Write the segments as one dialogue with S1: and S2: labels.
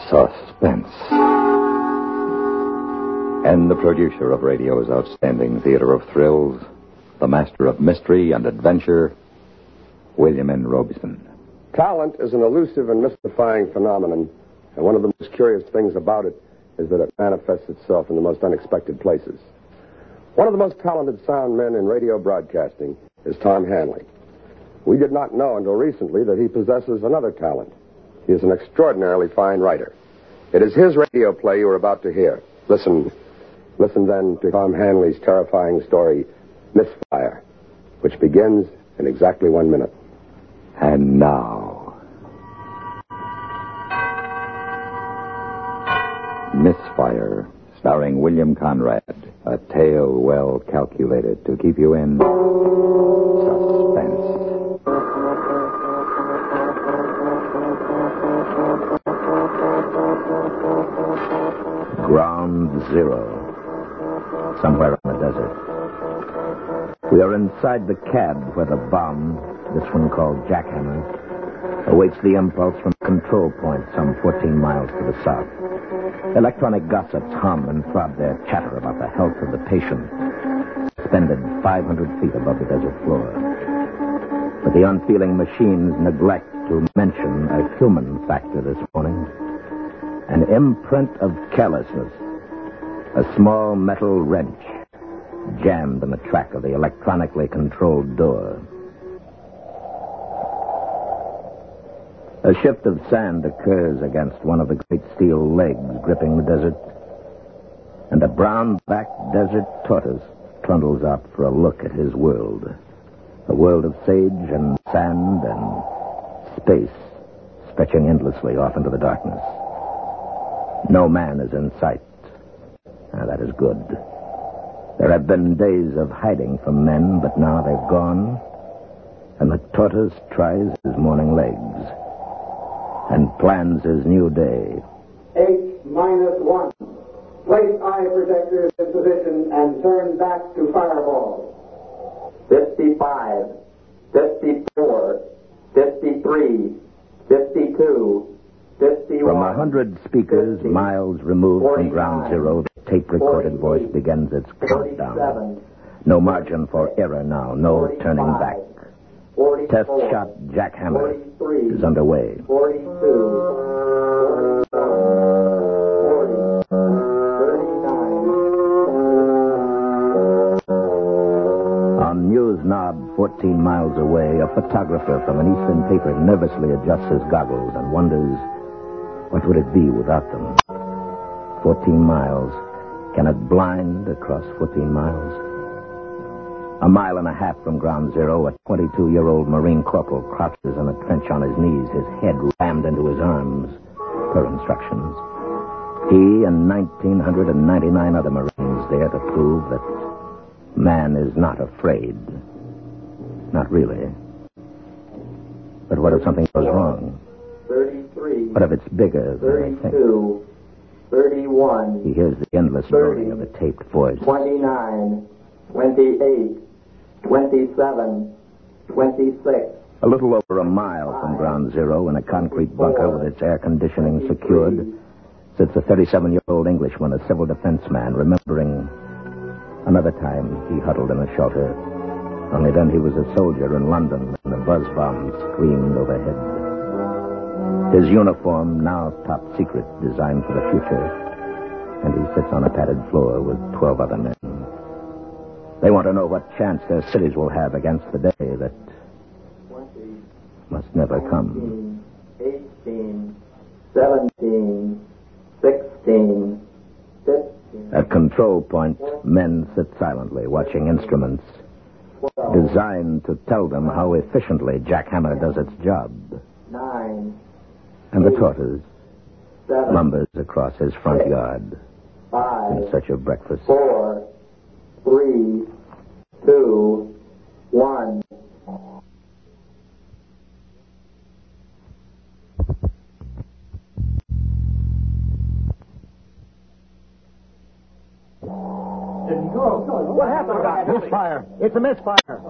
S1: Suspense. And the producer of radio's outstanding theater of thrills, the master of mystery and adventure, William N. Robson.
S2: Talent is an elusive and mystifying phenomenon, and one of the most curious things about it is that it manifests itself in the most unexpected places. One of the most talented sound men in radio broadcasting is Tom Hanley. We did not know until recently that he possesses another talent. He is an extraordinarily fine writer. It is his radio play you are about to hear. Listen then to Tom Hanley's terrifying story, Misfire, which begins in exactly 1 minute.
S1: And now, Misfire, starring William Conrad, a tale well calculated to keep you in suspense. Ground Zero, somewhere on the desert. We are inside the cab where the bomb, this one called Jackhammer, awaits the impulse from control point some 14 miles to the south. Electronic gossips hum and throb their chatter about the health of the patient, suspended 500 feet above the desert floor. But the unfeeling machines neglect to mention a human factor this morning. An imprint of carelessness. A small metal wrench jammed in the track of the electronically controlled door. A shift of sand occurs against one of the great steel legs gripping the desert, and a brown-backed desert tortoise trundles out for a look at his world. A world of sage and sand and space stretching endlessly off into the darkness. No man is in sight. Now, that is good. There have been days of hiding from men, but now they've gone, and the tortoise tries his morning legs and plans his new day.
S3: H-1. Place eye projectors in position and turn back to fireball. 55, 54, 53, 52, 51.
S1: From 100 speakers 50, miles removed 49, from Ground Zero, the tape-recorded voice begins its countdown. No margin for error now, no 45, turning back. 44, Test shot Jackhammer is underway.
S3: 42, 40, 39.
S1: On News Knob, 14 miles away, a photographer from an eastern paper nervously adjusts his goggles and wonders, what would it be without them? 14 miles. Can it blind across 14 miles? A mile and a half from Ground Zero, a 22-year-old Marine corporal crouches in a trench on his knees, his head rammed into his arms, per instructions. He and 1,999 other Marines there to prove that man is not afraid. Not really. But what if something goes wrong?
S3: 33.
S1: What if it's bigger than they think?
S3: 32. 31.
S1: He hears the endless
S3: 30,
S1: loading of the taped voice.
S3: 29. 28. 27. 26.
S1: A little over a mile from Ground Zero, in a concrete bunker with its air conditioning secured, sits a 37-year-old Englishman, a civil defense man, remembering another time he huddled in a shelter. Only then he was a soldier in London, and the buzz bombs screamed overhead. His uniform, now top secret, designed for the future, and he sits on a padded floor with 12 other men. They want to know what chance their cities will have against the day that
S3: 20,
S1: must never come.
S3: 18, 17, 16, 15.
S1: At control point, men sit silently, watching instruments designed to tell them how efficiently Jackhammer does its job.
S3: 9.
S1: And the tortoise
S3: 7,
S1: lumbers across his front yard
S3: 5,
S1: in search of breakfast.
S3: 4, 3, 2, 1.
S4: What happened, Doctor? Misfire. It's a misfire.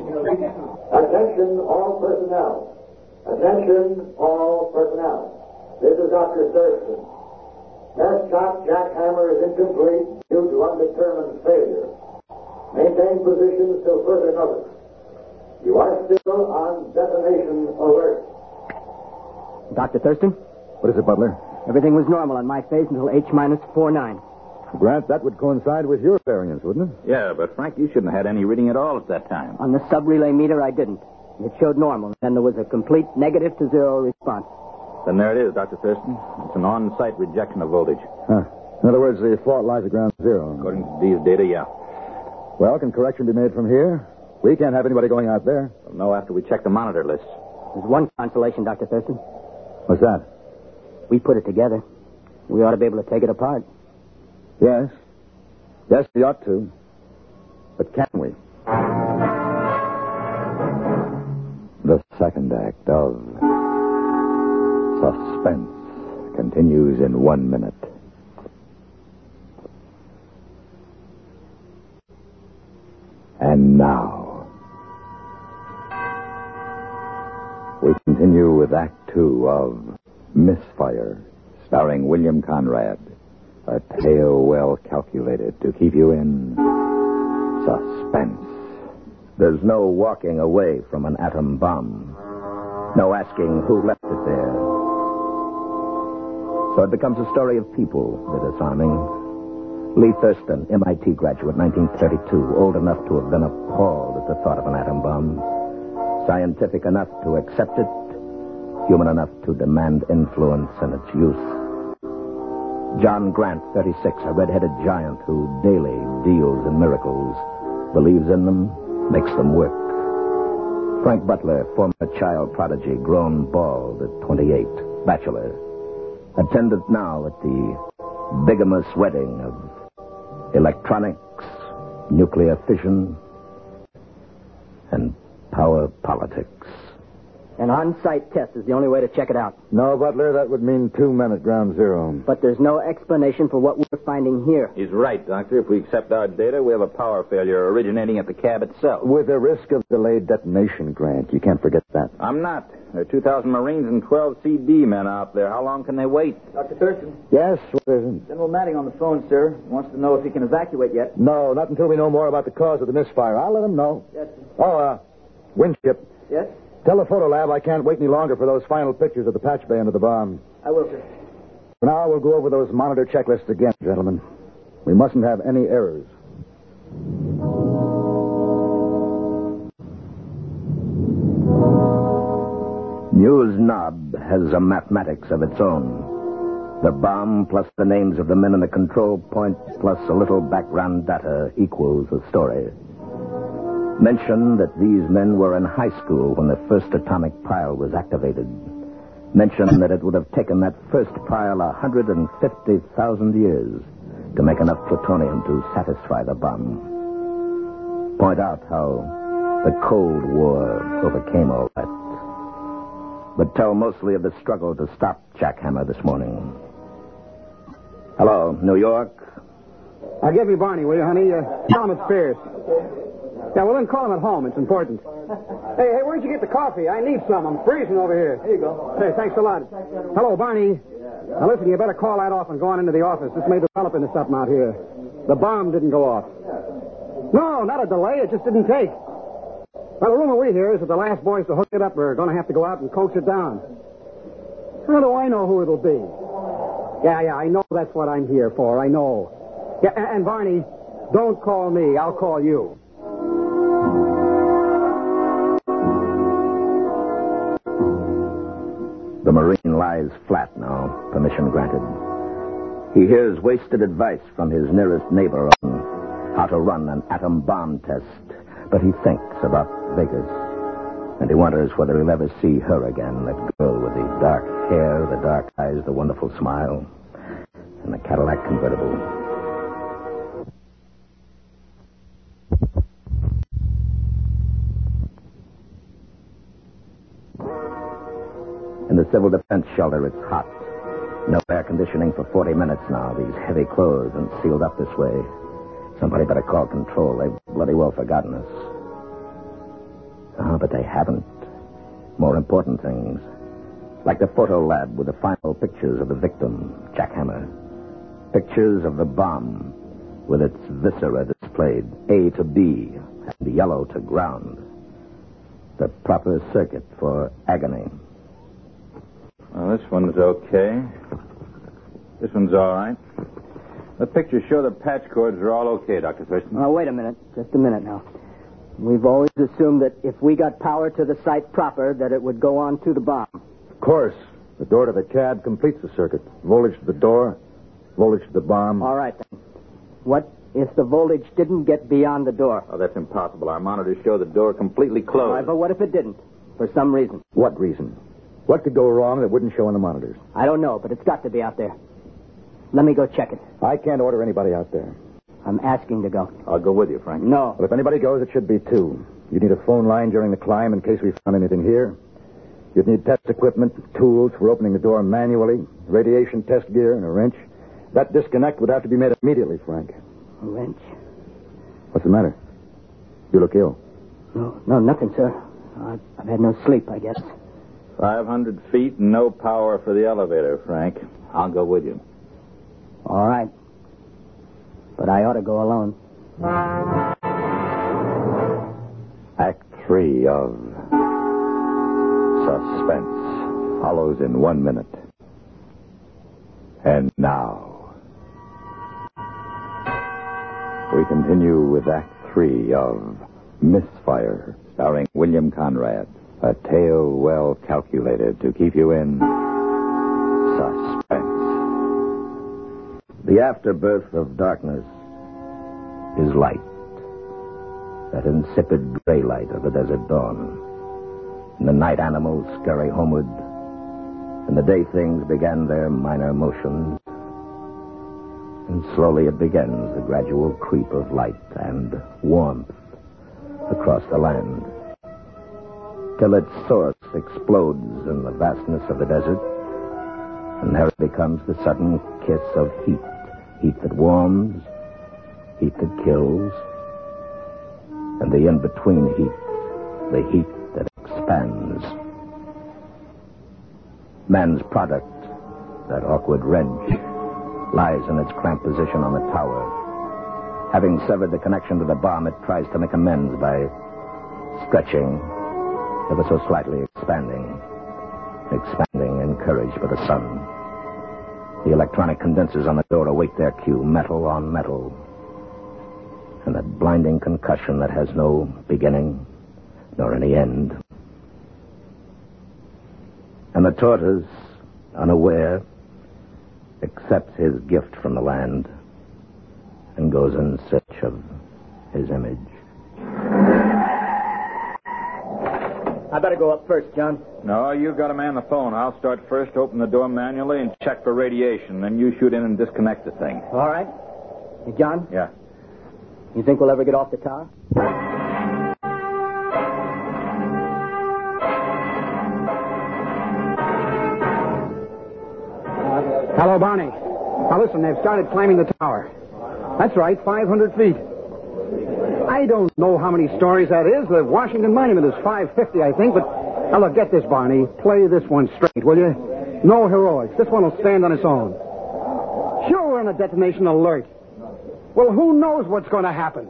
S3: Attention all personnel. Attention all personnel. This is Dr. Thurston. Test shot jackhammer is incomplete due to undetermined failure. Maintain position till further notice. You are still on detonation alert.
S4: Dr. Thurston?
S5: What is it, Butler?
S4: Everything was normal on my phase until H-49.
S5: Grant, that would coincide with your variance, wouldn't it?
S6: Yeah, but Frank, you shouldn't have had any reading at all at that time.
S4: On the sub-relay meter, I didn't. It showed normal. Then there was a complete negative to zero response.
S6: Then there it is, Dr. Thurston. It's an on-site rejection of voltage.
S5: Huh. In other words, the fault lies at ground zero.
S6: According to these data, yeah.
S5: Well, can correction be made from here? We can't have anybody going out there.
S6: We'll know after we check the monitor list.
S4: There's one consolation, Dr. Thurston.
S5: What's that?
S4: We put it together. We ought to be able to take it apart.
S5: Yes. Yes, we ought to. But can we? The second act of Suspense continues in 1 minute. And now, we continue with Act 2 of Misfire, starring William Conrad. A tale well calculated to keep you in suspense.
S1: There's no walking away from an atom bomb. No asking who left it there. So it becomes a story of people, the disarming. Lee Thurston, MIT graduate, 1932, old enough to have been appalled at the thought of an atom bomb. Scientific enough to accept it, human enough to demand influence in its use. John Grant, 36, a red-headed giant who daily deals in miracles, believes in them, makes them work. Frank Butler, former child prodigy, grown bald at 28, bachelor, attendant now at the bigamous wedding of electronics, nuclear fission, and power politics.
S4: An on-site test is the only way to check it out.
S5: No, Butler, that would mean 2 men at ground zero.
S4: But there's no explanation for what we're finding here.
S6: He's right, Doctor. If we accept our data, we have a power failure originating at the cab itself.
S5: With a risk of delayed detonation, Grant. You can't forget that.
S6: I'm not. There are 2,000 Marines and 12 CD men out there. How long can they wait?
S7: Dr. Thurston.
S5: Yes, what is it?
S7: General Matting on the phone, sir. Wants to know if he can evacuate yet.
S5: No, not until we know more about the cause of the misfire. I'll let him know.
S7: Yes, sir.
S5: Oh, Winship.
S7: Yes?
S5: Tell the photo lab I can't wait any longer for those final pictures of the patch bay under the bomb.
S7: I will, sir.
S5: For now, we'll go over those monitor checklists again, gentlemen. We mustn't have any errors.
S1: News Knob has a mathematics of its own. The bomb plus the names of the men in the control point plus a little background data equals the story. Mention that these men were in high school when the first atomic pile was activated. Mention that it would have taken that first pile 150,000 years to make enough plutonium to satisfy the bomb. Point out how the Cold War overcame all that. But tell mostly of the struggle to stop Jackhammer this morning. Hello, New York?
S8: I'll give you Barney, will you, honey? Tell him it's Pierce. Yeah, well, then call him at home. It's important. Hey, where'd you get the coffee? I need some. I'm freezing over here.
S7: Here you go.
S8: Hey, thanks a lot. Hello, Barney. Now, listen, you better call that off and go on into the office. This may develop into something out here. The bomb didn't go off. No, not a delay. It just didn't take. Well, the rumor we hear is that the last boys to hook it up are going to have to go out and coax it down. How do I know who it'll be? Yeah, I know that's what I'm here for. I know. Yeah, and Barney, don't call me. I'll call you.
S1: The Marine lies flat now, permission granted. He hears wasted advice from his nearest neighbor on how to run an atom bomb test, but he thinks about Vegas, and he wonders whether he'll ever see her again, that girl with the dark hair, the dark eyes, the wonderful smile, and the Cadillac convertible. In the civil defense shelter, it's hot. No air conditioning for 40 minutes now. These heavy clothes and sealed up this way. Somebody better call control. They've bloody well forgotten us. Oh, but they haven't. More important things. Like the photo lab with the final pictures of the victim, Jack Hammer. Pictures of the bomb with its viscera displayed, A to B and yellow to ground. The proper circuit for agony.
S6: Well, this one's okay. This one's all right. The pictures show the patch cords are all okay, Dr. Thurston.
S7: Oh, wait a minute. Just a minute now. We've always assumed that if we got power to the site proper, that it would go on to the bomb.
S4: Of course. The door to the cab completes the circuit. Voltage to the door, voltage to the bomb.
S7: All right, then. What if the voltage didn't get beyond the door?
S6: Oh, that's impossible. Our monitors show the door completely
S7: All
S6: closed.
S7: right, but what if it didn't? For some reason.
S4: What reason? What could go wrong that wouldn't show on the monitors?
S7: I don't know, but it's got to be out there. Let me go check it.
S4: I can't order anybody out there.
S7: I'm asking to go.
S6: I'll go with you, Frank.
S7: No.
S4: Well, if anybody goes, it should be two. You'd need a phone line during the climb in case we found anything here. You'd need test equipment, tools for opening the door manually, radiation test gear, and a wrench. That disconnect would have to be made immediately, Frank.
S7: A wrench?
S4: What's the matter? You look ill.
S7: No, nothing, sir. I've had no sleep, I guess.
S6: 500 feet, no power for the elevator, Frank. I'll go with you.
S7: All right. But I ought to go alone.
S5: Act 3 of Suspense follows in 1 minute. And now, we continue with Act 3 of Misfire, starring William Conrad. A tale well calculated to keep you in suspense.
S1: The afterbirth of darkness is light. That insipid gray light of the desert dawn. And the night animals scurry homeward. And the day things began their minor motions. And slowly it begins the gradual creep of light and warmth across the land. Till its source explodes in the vastness of the desert. And there it becomes the sudden kiss of heat. Heat that warms, heat that kills, and the in-between heat, the heat that expands. Man's product, that awkward wrench, lies in its cramped position on the tower. Having severed the connection to the bomb, it tries to make amends by stretching, ever so slightly expanding, encouraged by the sun. The electronic condensers on the door await their cue, metal on metal. And that blinding concussion that has no beginning nor any end. And the tortoise, unaware, accepts his gift from the land and goes in search of his image.
S7: I better go up first, John.
S6: No, you've got to man the phone. I'll start first, open the door manually, and check for radiation. Then you shoot in and disconnect the thing.
S7: All right. Hey, John?
S6: Yeah.
S7: You think we'll ever get off the tower?
S8: Hello, Barney. Now, listen, they've started climbing the tower. That's right, 500 feet. I don't know how many stories that is. The Washington Monument is 550, I think, but... Now, look, get this, Barney. Play this one straight, will you? No heroics. This one will stand on its own. Sure, we're on a detonation alert. Well, who knows what's going to happen?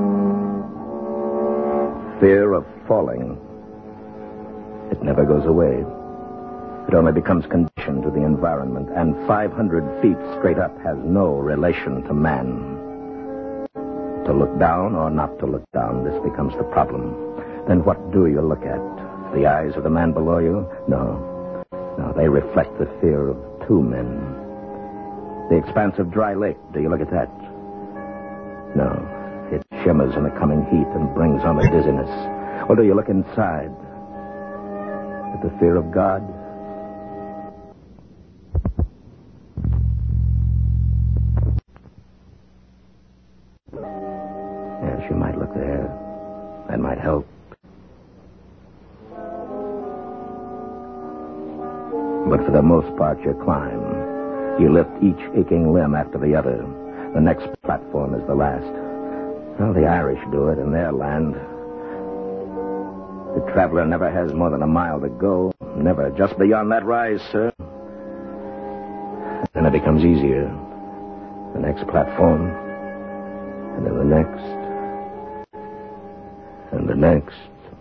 S1: Fear of falling. It never goes away. It only becomes conditioned to the environment, and 500 feet straight up has no relation to man. To look down or not to look down, this becomes the problem. Then what do you look at? The eyes of the man below you? No. No, they reflect the fear of two men. The expanse of dry lake, do you look at that? No. It shimmers in the coming heat and brings on a dizziness. Or do you look inside? At the fear of God? Yes, you might look there. That might help. But for the most part, you climb. You lift each aching limb after the other. The next platform is the last. Well, the Irish do it in their land. The traveler never has more than a mile to go. Never. Just beyond that rise, sir. Then it becomes easier. The next platform. And then the next. And the next.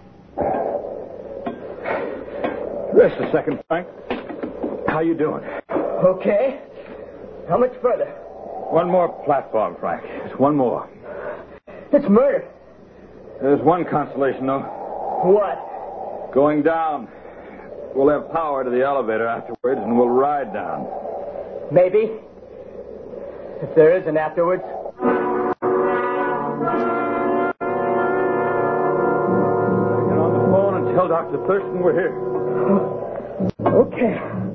S6: Rest a second, Frank. How you doing?
S7: Okay. How much further?
S6: One more platform, Frank. Just one more.
S7: It's murder.
S6: There's one consolation, though.
S7: What?
S6: Going down. We'll have power to the elevator afterwards, and we'll ride down.
S7: Maybe. If there is an afterwards.
S6: Get on the phone and tell Dr. Thurston we're here.
S7: Okay.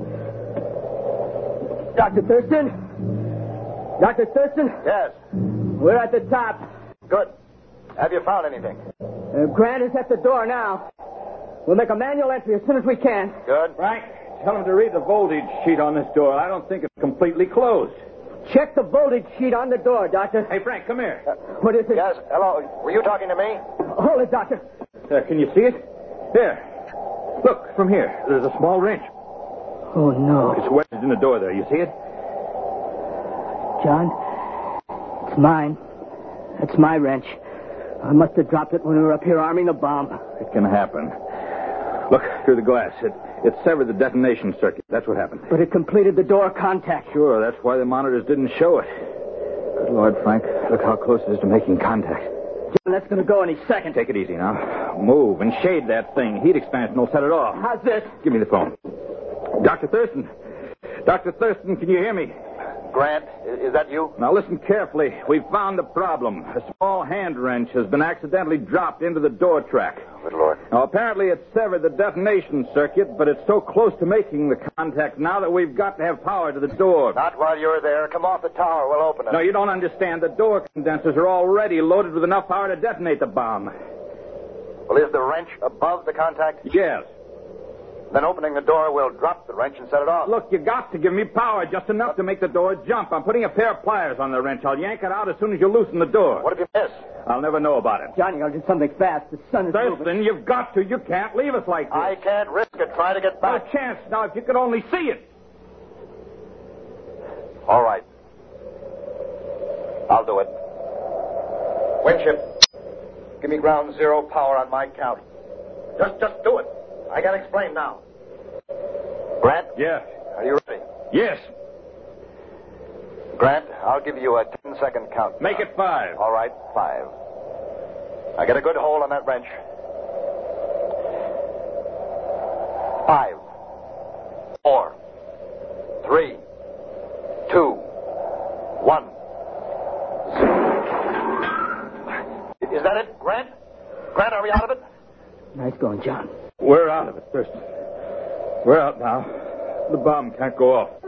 S7: Dr. Thurston? Dr. Thurston?
S8: Yes.
S7: We're at the top.
S8: Good. Have you found anything?
S7: Grant is at the door now. We'll make a manual entry as soon as we can.
S8: Good.
S6: Frank, tell him to read the voltage sheet on this door. I don't think it's completely closed.
S7: Check the voltage sheet on the door, Doctor.
S6: Hey, Frank, come here.
S7: What is it?
S8: Yes. Hello. Were you talking to me?
S7: Hold it, Doctor.
S6: Can you see it? There. Look, from here. There's a small wrench.
S7: Oh, no.
S6: It's wedged in the door there. You see it?
S7: John, it's mine. That's my wrench. I must have dropped it when we were up here arming the bomb.
S6: It can happen. Look, through the glass. It severed the detonation circuit. That's what happened.
S7: But it completed the door contact.
S6: Sure, that's why the monitors didn't show it. Good Lord, Frank. Look how close it is to making contact.
S7: John, that's going to go any second.
S6: Take it easy now. Move and shade that thing. Heat expansion will set it off.
S7: How's this?
S6: Give me the phone. Dr. Thurston. Dr. Thurston, can you hear me?
S8: Grant, is that you?
S6: Now listen carefully. We've found the problem. A small hand wrench has been accidentally dropped into the door track.
S8: Good Lord.
S6: Now, apparently it severed the detonation circuit, but it's so close to making the contact now that we've got to have power to the door.
S8: Not while you're there. Come off the tower. We'll open it.
S6: No, you don't understand. The door condensers are already loaded with enough power to detonate the bomb.
S8: Well, is the wrench above the contact?
S6: Yes.
S8: Then opening the door will drop the wrench and set it off.
S6: Look, you got to give me power, just enough to make the door jump. I'm putting a pair of pliers on the wrench. I'll yank it out as soon as you loosen the door.
S8: What if you miss?
S6: I'll never know about it.
S7: Johnny, I'll do something fast. The sun is moving.
S6: Thurston, you've got to. You can't leave us like this.
S8: I can't risk it. Try to get
S6: No
S8: back.
S6: chance. Now, if you could only see it.
S8: All right. I'll do it. Winship, give me ground zero power on my count. Just do it. I can't explain now. Grant?
S6: Yes.
S8: Are you ready?
S6: Yes.
S8: Grant, I'll give you a 10-second count.
S6: Make it 5.
S8: All right, 5. I get a good hold on that wrench. 5, 4, 3, 2, 1. Is that it, Grant? Grant, are we out of it?
S7: Nice going, John.
S6: We're out of it, Thurston. We're out now. The bomb can't go off.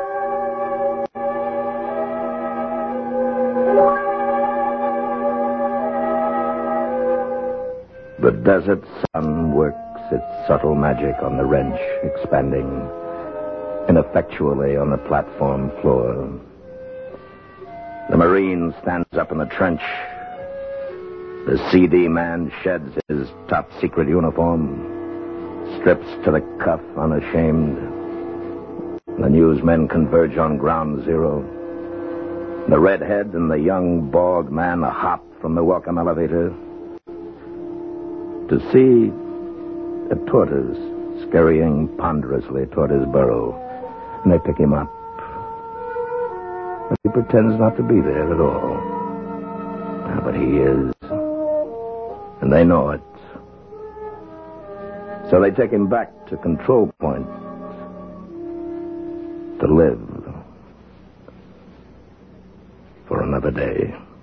S1: The desert sun works its subtle magic on the wrench, expanding ineffectually on the platform floor. The Marine stands up in the trench. The CD man sheds his top-secret uniform, strips to the cuff unashamed. The newsmen converge on ground zero. The redhead and the young, bald man hop from the welcome elevator to see a tortoise scurrying ponderously toward his burrow. And they pick him up. But he pretends not to be there at all. But he is. And they know it. So they take him back to control point to live for another day.